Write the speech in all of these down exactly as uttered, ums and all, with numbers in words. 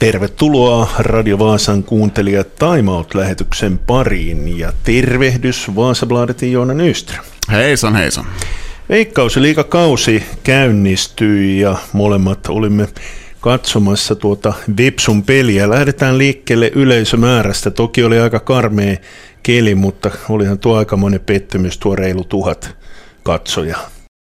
Tervetuloa Radio Vaasan kuuntelijat Time Out-lähetyksen pariin ja tervehdys Vaasabladetin Joona Nyström. Heisan, heisan. Veikkausliigakausi käynnistyi ja molemmat olimme katsomassa tuota Vepsun peliä. Lähdetään liikkeelle yleisömäärästä. Toki oli aika karmea keli, mutta olihan tuo aikamoinen pettymys, tuo reilu tuhat katsojaa.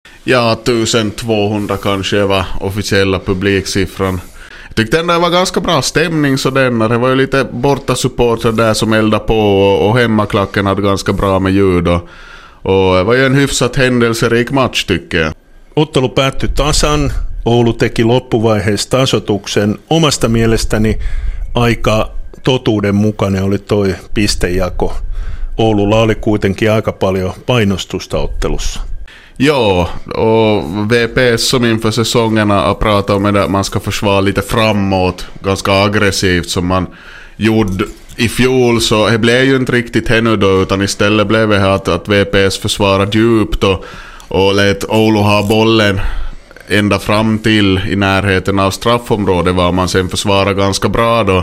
Ja tusentvåhundra kanske var officiella publiksiffran. Jag tyckte ändå det var ganska bra stämning så denna. Det var ju lite borta supporter där som eldade på och, och hemmaklacken hade ganska bra med ljud. Och, och det var ju en hyfsat händelserik match tycker jag. Ottelu päättyi tasan. Oulu teki loppuvaiheessa tasoituksen. Omasta mielestäni aika totuudenmukainen oli toi pistejako. Oululla oli kuitenkin aika paljon painostusta ottelussa. Ja, och V P S som inför säsongerna har pratat om att man ska försvara lite framåt, ganska aggressivt som man gjorde i fjol, så det blev ju inte riktigt ännu då, utan istället blev det att, att V P S försvarade djupt och, och lät Oulu ha bollen ända fram till i närheten av straffområdet, var man sen försvarar ganska bra då.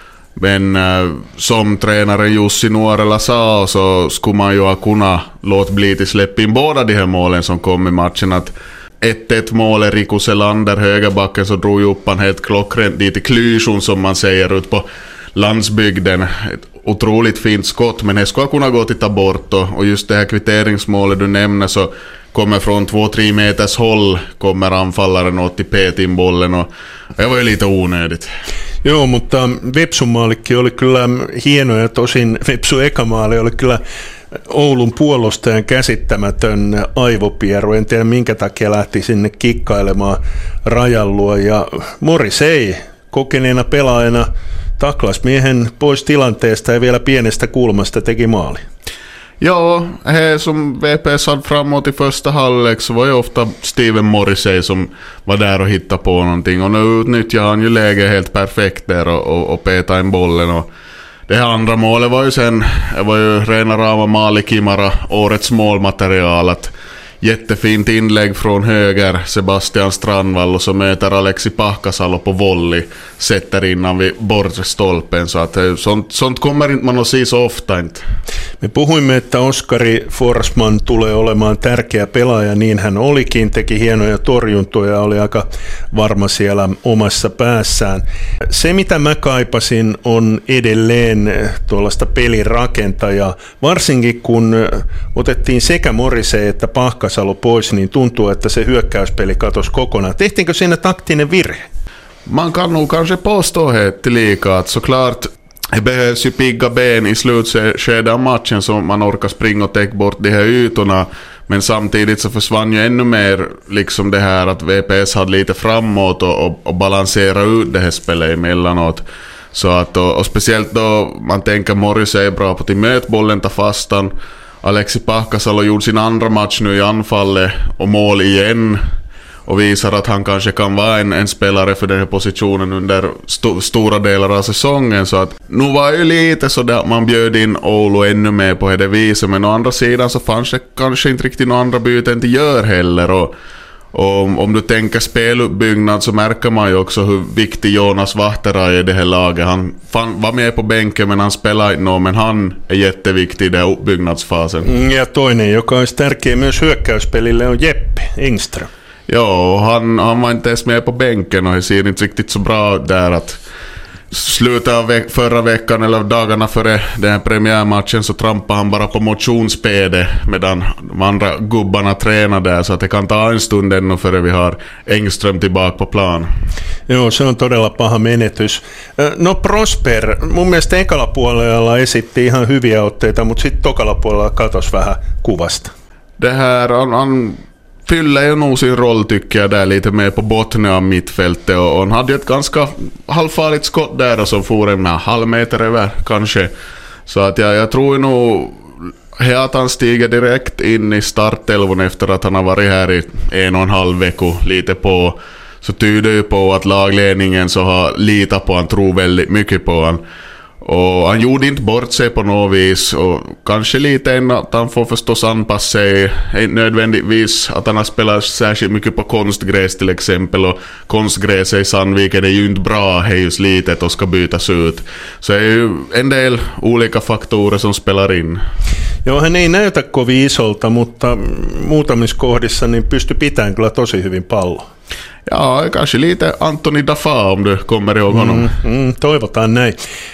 Men äh, som tränaren Jussi Nuorela sa, så skulle man ju ha kunnat låta bli till släpp in båda de här målen som kom i matchen. Att ett ett målet Riku Selander, högerbacken, så drog ju upp han helt klockrent dit i klyschon som man säger ut på landsbygden. Ett otroligt fint skott, men det skulle ha kunnat gå till ta bort. Och, och just det här kvitteringsmålet du nämner, så kommer från två tre meters håll, kommer anfallaren åt i petin bollen, och det var ju lite onödigt. Joo, mutta Vepsun maalikki oli kyllä hieno ja tosin Vepsun eka maali oli kyllä Oulun puolustajan käsittämätön aivopieru. En tiedä minkä takia lähti sinne kikkailemaan rajan luo, ja Morisei kokeneena pelaajana taklas miehen pois tilanteesta ja vielä pienestä kulmasta teki maali. Ja, det som V P S hade framåt i första halvlek, så var ju ofta Steven Morrissey som var där och hittade på någonting. Och nu utnyttjade han ju läget helt perfekt där och, och, och petade in bollen. Och det här andra målet var ju sen, det var ju rena rama Mali Kimara, årets målmaterial. Att jättefint inlägg från höger Sebastian Strandvall, och så möter Alexi Pahkasalo på volley, sätter innan vid bortre stolpen, så att sånt, sånt kommer inte man att se så ofta inte. Me puhuimme, että Oskari Forsman tulee olemaan tärkeä pelaaja, niin hän olikin, teki hienoja torjuntoja, oli aika varma siellä omassa päässään. Se mitä mä kaipasin on edelleen tuollaista pelirakentajaa, varsinkin kun otettiin sekä Morrissey että Pahkasalo pois, niin tuntuu, että se hyökkäyspeli katosi kokonaan. Tehtiinkö siinä taktinen virhe? Man kan nog kanske påstå helt lika att såklart det behövs ju pigga ben i slutskedet av matchen så man orkar springa och täcka bort de här ytorna, men samtidigt så försvann ju ännu mer liksom det här att V P S hade lite framåt och, och, och balansera ut det här spelet emellanåt. Så att, och, och speciellt då man tänker Morrissey är bra på att möta bollen, ta fastan. Alexi Pahkasalo gjorde sin andra match nu i anfallet och mål igen, och visar att han kanske kan vara en, en spelare för den här positionen under st- stora delar av säsongen. Så att nu var ju lite så att man bjöd in Oulu ännu mer på det viset, men å andra sidan så fanns det kanske inte riktigt några andra byten till gör heller. Och, och om, om du tänker speluppbyggnad, så märker man ju också hur viktig Jonas Vahtera är i det här laget. Han fan, var med på bänken, men han spelar inte någon, men han är jätteviktig i den uppbyggnadsfasen. Ja toinen, joka olisi tärkeä myös hyökkäyspelille, on Jeppe Engström. Ja, han, han var inte ens med på bänken, och det ser inte riktigt så bra där att slutet av veck- förra veckan eller dagarna före den här premiärmatchen så trampade han bara på motionsspedet medan de andra gubbarna tränar där, så att det kan ta en stund ännu före vi har Engström tillbaka på plan. Joo, se on todella paha menetys. No Prosper, mun mielestä ekalla puolella esitti ihan hyviä otteita, mutta sitten tokalla puolella katosi vähän kuvasta. Det här, han, han fyller ju nog sin roll tycker jag där lite mer på botten av mittfältet, och, och han hade ett ganska halvfarligt skott där och så får en halv meter över kanske. Så att jag, jag tror nog att han stiger direkt in i startelvan efter att han har varit här i en och en halv vecka lite på, så tyder ju på att lagledningen så har litat på han, tror väldigt mycket på han. Och han gjorde inte bort sig på något vis. Och kanske lite än att han får förstås anpassa sig. Inte nödvändigtvis att han har spelat särskilt mycket på konstgräs till exempel. Och konstgräs i Sandviken är ju inte bra. Det är just litet och ska bytas ut. Så det är ju en del olika faktorer som spelar in. Joo, hän ei näytä kovin isolta, mutta muutamissa kohdissa niin pystyy pitämään kyllä tosi hyvin pallo. Ja, kanske lite Antoni Dafa om du kommer ihåg honom. Mm, mm, toivotaan näin.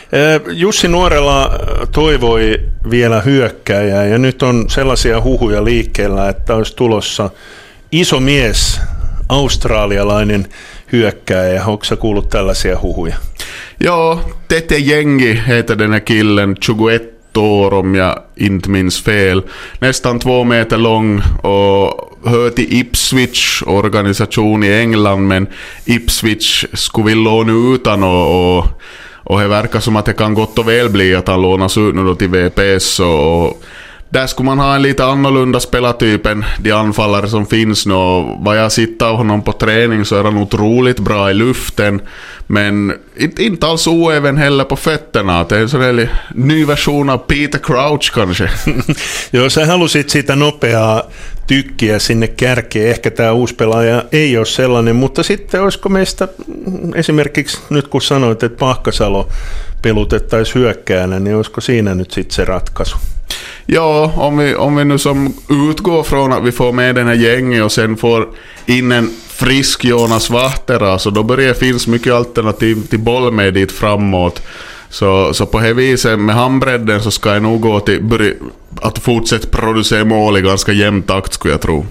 Jussi Nuorela toivoi vielä hyökkääjää ja nyt on sellaisia huhuja liikkeellä, että olisi tulossa iso mies, australialainen hyökkääjä. Onko sä kuullut tällaisia huhuja? Joo, Tete Jengi heter den här killen, tjugoett år om jag inte minns fel. Nästan två meter lång och hör till Ipswich organisation i England, men Ipswich skulle vilja låna ut han och, och, och det verkar som att det kan gott och väl bli att han lånas ut nu då till V P S och, och där skulle man ha en lite annorlunda spelartyp än de anfallare som finns nu. Vad jag sitter av honom på träning så är han otroligt bra i luften, men inte, inte alls oäven heller på fötterna. Det är en sån här ny version av Peter Crouch kanske. Joo, sä halusit sitä nopeaa tykkiä sinne kärkeen. Ehkä tämä uusi pelaaja ei ole sellainen, mutta sitten olisiko meistä esimerkiksi nyt kun sanoit, että Pahkasalo pelutettaisiin hyökkäänä, niin olisiko siinä nyt sitten se ratkaisu? Ja, om vi, om vi nu som utgår från att vi får med den här gänget och sen får in en frisk Jonas Vahtera, så då börjar det finnas mycket alternativ till boll med dit framåt. Så, så på det viset med handbredden så ska jag nog gå till börja, att fortsätta producera mål i ganska jämn takt skulle jag tro.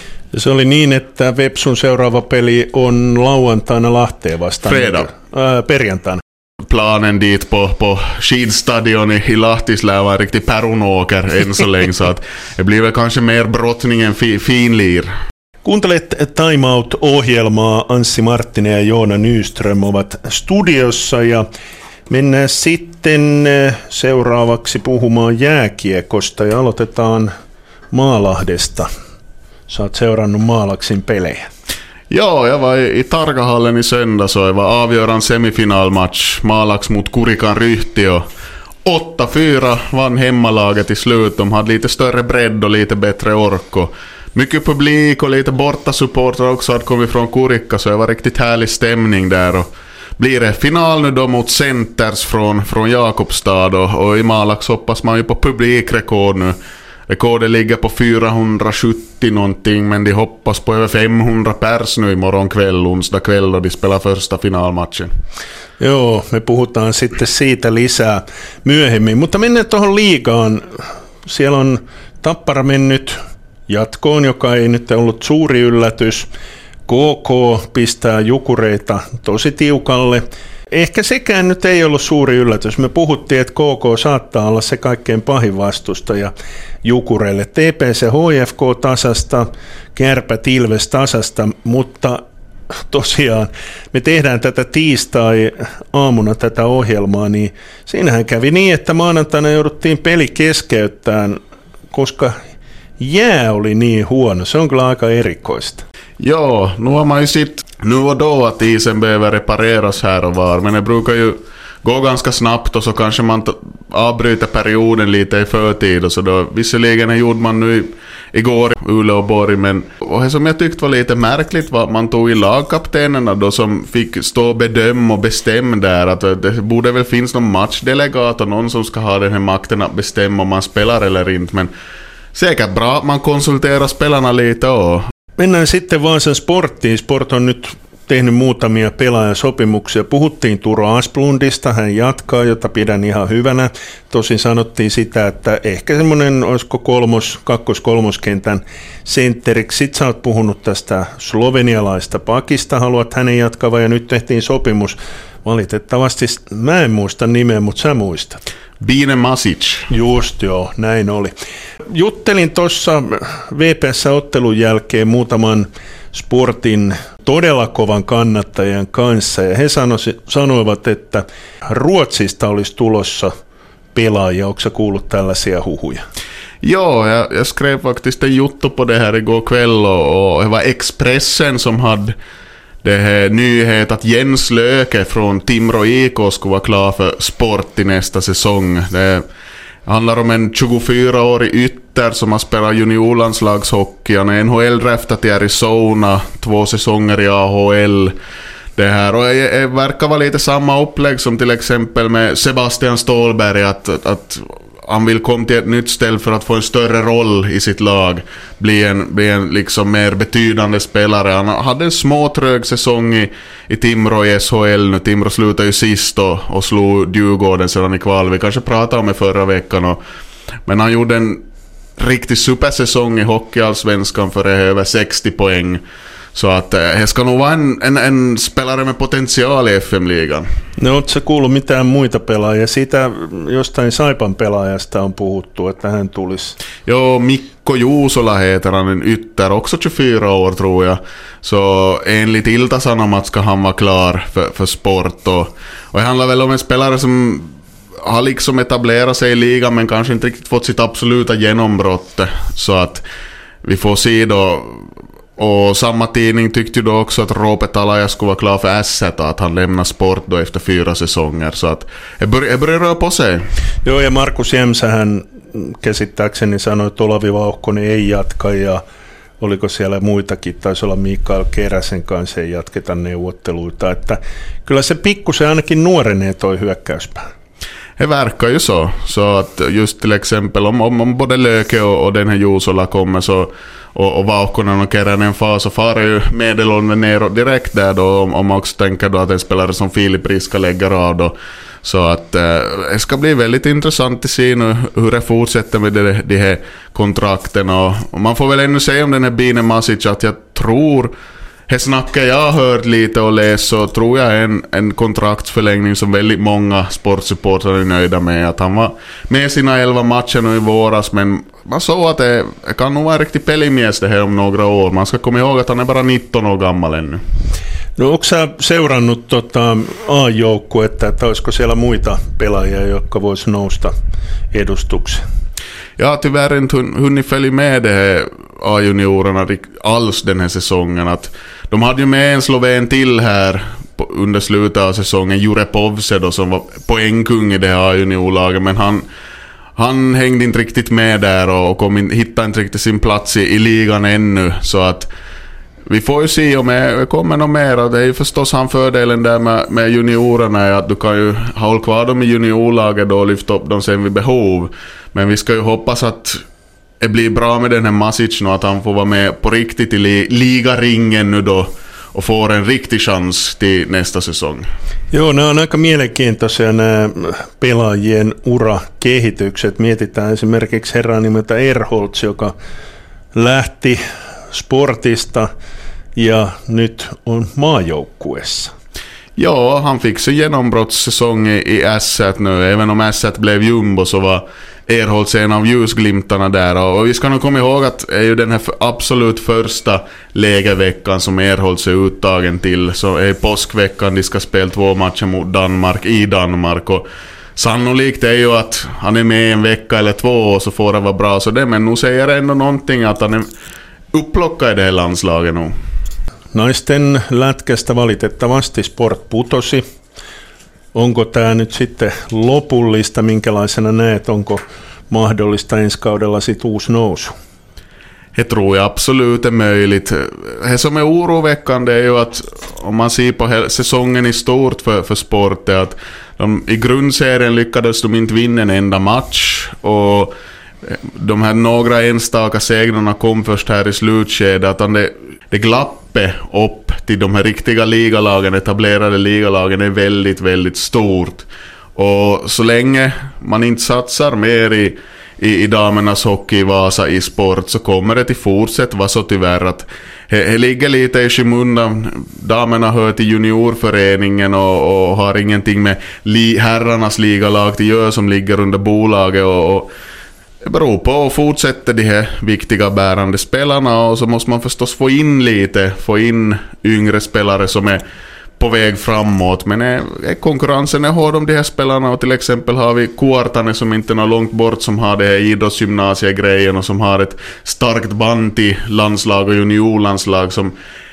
Se oli niin, että Vepsun seuraava peli on lauantaina Lahteen vastaan. Fredag. Ää, perjantaina. Planen dit på, på skidstadion i, i Lahtislä var en riktig perunåker än så länge, så att det blir väl kanske mer brottning än fi, finlir. Kuuntelet Time Out-ohjelmaa. Anssi Marttinen ja Joona Nyström ovat studiossa ja mennään sitten seuraavaksi puhumaan jääkiekosta ja aloitetaan Maalahdesta. Sä oot seurannut Maalaksin pelejä. Ja, jag var i Targahallen i söndags och det var avgörande semifinalmatch. Malax mot Kurikan Ryhti och åtta fyra vann hemmalaget i slut. De hade lite större bredd och lite bättre ork. Och mycket publik och lite borta supportrar också hade kommit från Kurikka, så det var riktigt härlig stämning där. Och blir det final nu då mot Centers från, från Jakobstad och, och i Malax hoppas man ju på publikrekord nu. Rekordet ligger på fyrahundrasjuttio någonting, men de hoppas på över femhundra pers nu imorgon kväll, onsdag kväll, då de spelar första finalmatchen. Joo, me puhutaan sitten siitä lisää myöhemmin, mutta mennään tuohon liigaan. Siellä on Tappara mennyt jatkoon, joka ei nyt ollut suuri yllätys. K K pistää Jukureita tosi tiukalle. Ehkä sekään nyt ei ollut suuri yllätys. Me puhuttiin, että K K saattaa olla se kaikkein pahin vastustaja Jukureille. T P C H F K tasasta, Kärpät Ilves tasasta, mutta tosiaan me tehdään tätä tiistai-aamuna tätä ohjelmaa, niin siinähän kävi niin, että maanantaina jouduttiin peli keskeyttämään, koska jää oli niin huono. Se on kyllä aika erikoista. Ja, nu har man ju sett nu och då att isen behöver repareras här och var, men det brukar ju gå ganska snabbt och så kanske man t- avbryter perioden lite i förtid och så då. Visserligen gjorde man nu i, igår Uleå och Borg, men och det som jag tyckte var lite märkligt var att man tog i lagkaptenerna då som fick stå och bedöma och bestämma där, att det borde väl finnas någon matchdelegat och någon som ska ha den här makten att bestämma om man spelar eller inte, men säkert bra att man konsulterar spelarna lite och mennään sitten Vaasan Sporttiin. Sport on nyt tehnyt muutamia pelaajasopimuksia. Puhuttiin Turo Asplundista, hän jatkaa, jota pidän ihan hyvänä. Tosin sanottiin sitä, että ehkä semmoinen olisiko kolmos, kakkos-kolmoskentän sentteriksi. Sitten sä oot puhunut tästä slovenialaista pakista, haluat hänen jatkavan ja nyt tehtiin sopimus. Valitettavasti mä en muista nimeä, mutta sä muistat. Bine Masic. Just joo, näin oli. Juttelin tuossa V P S-ottelun jälkeen muutaman Sportin todella kovan kannattajan kanssa ja he sanoisi, sanoivat, että Ruotsista olisi tulossa pelaajia. Onko sä kuullut tällaisia huhuja? Ja, jag, jag skrev faktiskt en jotto på det här igår kväll och, och det var Expressen som hade Det är nyhet att Jens Löke från Timrå I K skulle vara klar för sport i nästa säsong. Det handlar om en tjugofyraårig ytter som har spelat juniorlandslagshockey. Han är N H L-draftat i Arizona, två säsonger i A H L. Det här, och det verkar vara lite samma upplägg som till exempel med Sebastian Ståhlberg, att, att, att han vill komma till ett nytt ställe för att få en större roll i sitt lag, bli en, bli en liksom mer betydande spelare. Han hade en småtrög säsong i, i Timrå i S H L nu. Timrå slutade ju sist och, och slog Djurgården sedan i kval. Vi kanske pratade om det förra veckan. Och, men han gjorde en riktigt supersäsong i hockeyallsvenskan för över sextio poäng. Så att det ska nog vara en, en, en spelare med potentiaal i F M-liigan. No, ootko sä kuullut mitään muita pelaajia? Siitä jostain Saipan pelaajasta on puhuttu, että hän tulisi. Jo, Mikko Juusola heter han, en ytter, också tjugofyra år tror jag. Så enligt Ilta-Sanomat ska han vara klar för, för sport. Och, och det handlar väl om en spelare som har liksom etablerat sig i ligan men kanske inte riktigt fått sitt absoluta genombrott. Så att vi får se då. Och samma tidning tyckte ju då också att Roope Talaja skulle vara klar för Ässät, att han lämnar sport då efter fyra säsonger. Så att det börjar, börjar röra på sig. Joo, ja Markus Jämsähän käsittääkseni sanoi, että Olavi Vauhkonen ei jatka, ja oliko siellä muitakin, taisi olla Mikael Keräsen kanssa, ei jatketa neuvotteluita. Että kyllä se pikkusen ainakin nuorenee toi hyökkäyspää. Det verkar ju så. Så att just till exempel om, om, om både Löke och, och den här Juusola kommer så, och, och Vauhkonen och Keränen far, så far ju medelåldern neråt direkt där då, om, om man också tänker då att en spelare som Filip Riska lägger av då. Så att eh, det ska bli väldigt intressant att se nu hur det fortsätter med de, de här kontrakten. Och, och man får väl ännu säga om den här Bine Masic att jag tror, det snackar jag har hört lite och läst, så tror jag en, en kontraktsförlängning som väldigt många sportsupportrar är nöjda med. Att han var med sina elva matcher nu i våras, men man såg att det, det kan nog vara en riktig pelimies det här om några år. Man ska komma ihåg att han är bara nitton år gammal ännu. No, onko sä seurannut tota A-joukkuetta, että olisiko siellä muita pelaajia, jotka vois nousta edustukseen? Jag har tyvärr inte hunnit följa med det här A-juniorerna alls den här säsongen. Att de hade ju med en sloven till här under slutet av säsongen, Jure Povse då, som var poängkung i det här A-juniorlaget, men han, han hängde inte riktigt med där och kom in, hittade inte riktigt sin plats i, i ligan ännu. Så att vi får ju se om det kommer något mer. Och det är ju förstås han fördelen där med, med juniorerna är att du kan ju hålla kvar dem i juniorlaget då och lyfta upp dem sen vid behov. Men vi ska ju hoppas att det blir bra med den här Masic nu, att han får vara med på riktigt i li- ligaringen nu då och får en riktig chans till nästa säsong. Joo, nämä on aika mielenkiintoisia nämä pelaajien urakehitykset. Mietitään esimerkiksi herran nimeltä Erholtz, joka lähti sportista ja nyt on maajoukkuessa. Ja, han fick så genombrottssäsong i, i Ässät nu. Även om Ässät blev jumbo så var Erholtz en av ljusglimtarna där. Och vi ska nog komma ihåg att det är ju den här absolut första lägerveckan som Erholtz är uttagen till. Så är påskveckan, de ska spela två matcher mot Danmark i Danmark. Och sannolikt är ju att han är med en vecka eller två och så får det vara bra. Så det, men nu säger det ändå någonting att han är upplockad i det här landslaget nu. Naisten lätkästä valitettavasti Sport putosi. Onko tämä nyt sitten lopullista? Minkälaisena näet? Onko mahdollista ensi kaudella sit uusi nousu? Det tror jag absolut är möjligt. Det som är oroväckande är ju att om man ser på säsongen i stort för, för Sport är att de, i grundserien lyckades de inte vinna en enda match och de här några enstaka segrarna kom först här i slutskedet. Det, det glappet upp till de här riktiga ligalagen, etablerade ligalagen, är väldigt, väldigt stort. Och så länge man inte satsar mer i, i, i damernas hockey i Vasa i Sport så kommer det till fortsätt vara så tyvärr att det ligger lite i skymundan. Damerna hör till juniorföreningen och, och har ingenting med li, herrarnas ligalag till gör som ligger under bolaget och, och det beror på att fortsätta de här viktiga bärande spelarna och så måste man förstås få in lite, få in yngre spelare som är på väg framåt. Men är, är konkurrensen är hård om de här spelarna och till exempel har vi Kuortane som inte är något långt bort som har det här idrottsgymnasiegrejen och som har ett starkt band till landslag och juniorlandslag som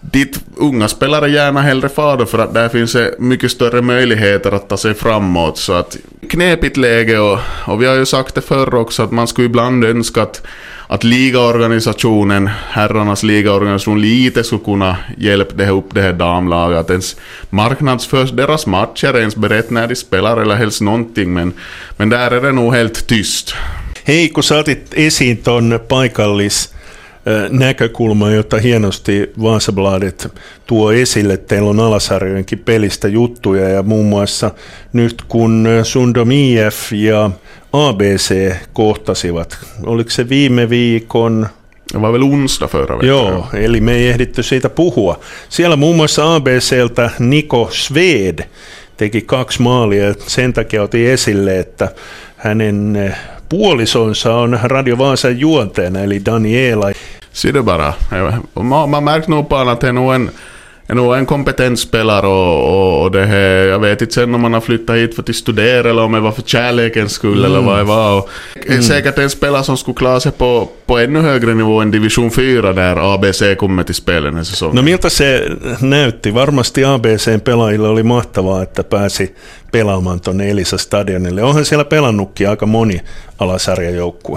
dit unga spelare gärna hellre far då, för att där finns det mycket större möjligheter att ta sig framåt. Så att knepigt läge, och, och vi har ju sagt det förr också att man skulle ibland önska att, att ligaorganisationen, herrarnas ligaorganisation, lite skulle kunna hjälpa det här upp det här damlaget, att ens marknadsförs deras matcher, ens berätta när de spelar eller helst någonting, men, men där är det nog helt tyst. Hei, kun sä otit esiin ton paikallis näkökulma, jota hienosti Vasabladet tuo esille. Teillä on alasarjojenkin pelistä juttuja, ja muun muassa nyt kun Sundom I F ja A B C kohtasivat, oliko se viime viikon? Det var väl onsdag förra veckan. Joo, eli me ei ehditty siitä puhua. Siellä muun muassa A B C:ltä Niko Sved teki kaksi maalia, sen takia otin esille, että hänen puolisonsa on Radio Vaasan juonteena, eli Daniela. Ser du bara. Man, man märker nog på att det är nog en, är nog en kompetent spelare, och, och, och det här, jag vet inte sen om man har flyttat hit för att studera eller om det var för kärlekens skull mm. eller vad det var. Och mm. säkert en spelare som skulle klara sig på, på ännu högre nivå än division fyra där A B C kommer till spelen den säsongen. No miltä se näytti? Varmasti A B C:n pelaajille oli mahtavaa, että pääsi pelaamaan tuonne Elisa Stadionille. Onhan siellä pelannutkin aika moni alasarjajoukkue.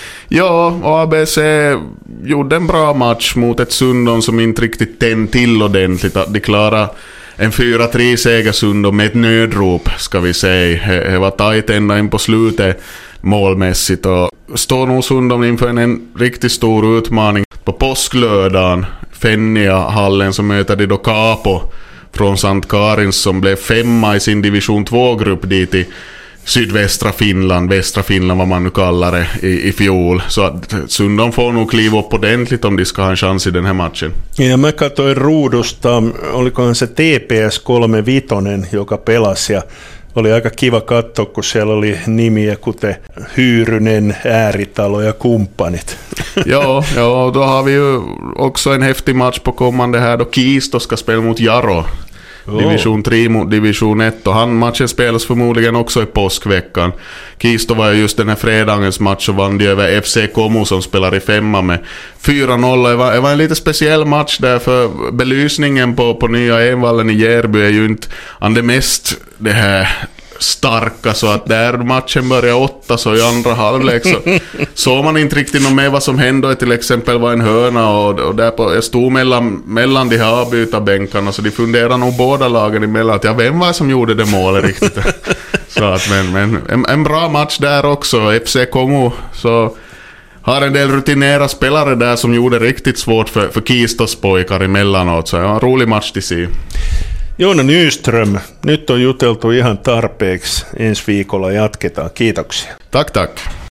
Ja, och A B C gjorde en bra match mot ett Sundom som inte riktigt tänd till ordentligt. Att de klarade en fyra tre seger Sundom med ett nödrop, ska vi säga. Det var tajt ända in på slutet målmässigt, och står nog Sundom inför en, en riktigt stor utmaning. På påsklördagen, Fennia-hallen, så möter de då Capo från Sankt Karins som blev femma i sin division två-grupp dit i sydvästra Finland, västra Finland vad man nu kallar det, i, i fjol. Så att Sundom får nog kliva upp ordentligt om de ska ha en chans i den här matchen. Ja mä katsoin ruudusta, olikohan se T P S kolmekymmentäviisi, joka pelasi, ja oli aika kiva katsoa, kun siellä oli nimiä kuten Hyyrynen, Ääritalo ja kumppanit. Ja, ja, då har vi ju också en häftig match på kommande här då Kisto ska spela mot Jaro. Oh. Division tre mot division ett, och han matchen spelas förmodligen också i påskveckan. Kisto var ju just den här fredagens match och vann de över F C Komu som spelar i femma med fyra noll. Det var, det var en lite speciell match där, för belysningen på, på nya Envallen i Järby är ju inte an det mest det här starka, så att där matchen började åtta, så i andra halvlek så såg man inte riktigt något med vad som hände. Till exempel var en hörna, och, och där på, jag stod mellan, mellan de här avbytarbänkarna, så de funderade nog båda lagen emellan att ja, vem var som gjorde det målet riktigt. Så att, men, men en, en bra match där också. F C Komu så har en del rutinerade spelare där som gjorde riktigt svårt för, för Kistos pojkar emellanåt, så ja, en rolig match till sig. Joona Nyström, nyt on juteltu ihan tarpeeksi. Ensi viikolla jatketaan. Kiitoksia. Tack, tack.